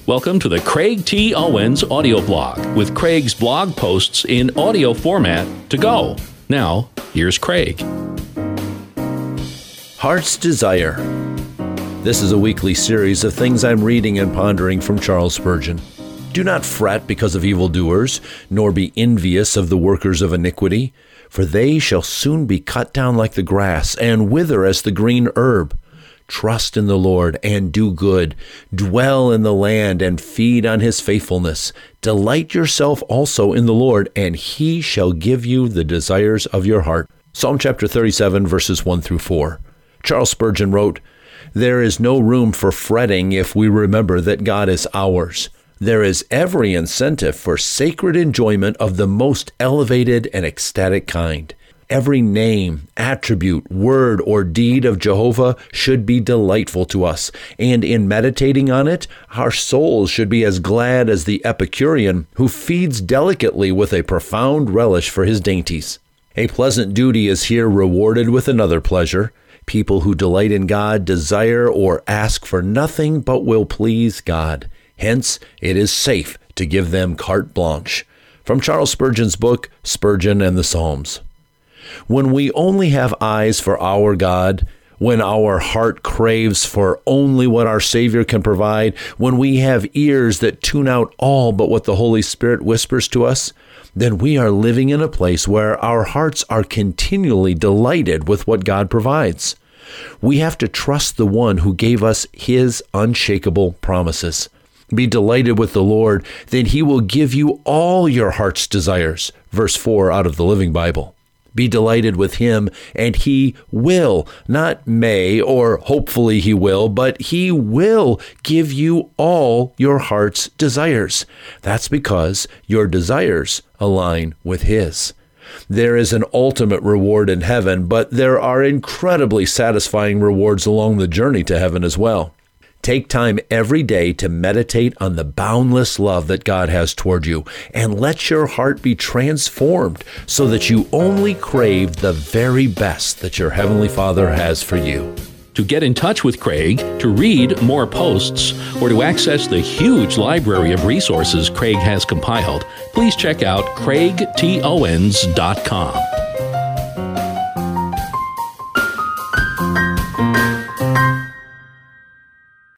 Welcome to the Craig T. Owens audio blog with Craig's blog posts in audio format to go. Now, here's Craig. Heart's Desire. This is a weekly series of things I'm reading and pondering from Charles Spurgeon. Do not fret because of evildoers, nor be envious of the workers of iniquity, for they shall soon be cut down like the grass, and wither as the green herb. Trust in the Lord and do good. Dwell in the land and feed on his faithfulness. Delight yourself also in the Lord, and he shall give you the desires of your heart. Psalm chapter 37, verses 1 through 4. Charles Spurgeon wrote, "There is no room for fretting if we remember that God is ours. There is every incentive for sacred enjoyment of the most elevated and ecstatic kind. Every name, attribute, word, or deed of Jehovah should be delightful to us, and in meditating on it, our souls should be as glad as the Epicurean who feeds delicately with a profound relish for his dainties. A pleasant duty is here rewarded with another pleasure. People who delight in God desire or ask for nothing but will please God. Hence, it is safe to give them carte blanche." From Charles Spurgeon's book, Spurgeon and the Psalms. When we only have eyes for our God, when our heart craves for only what our Savior can provide, when we have ears that tune out all but what the Holy Spirit whispers to us, then we are living in a place where our hearts are continually delighted with what God provides. We have to trust the one who gave us his unshakable promises. Be delighted with the Lord, then he will give you all your heart's desires. Verse 4 out of the Living Bible. Be delighted with him, and he will, not may or hopefully he will, but he will give you all your heart's desires. That's because your desires align with his. There is an ultimate reward in heaven, but there are incredibly satisfying rewards along the journey to heaven as well. Take time every day to meditate on the boundless love that God has toward you, and let your heart be transformed so that you only crave the very best that your Heavenly Father has for you. To get in touch with Craig, to read more posts, or to access the huge library of resources Craig has compiled, please check out CraigTOwens.com.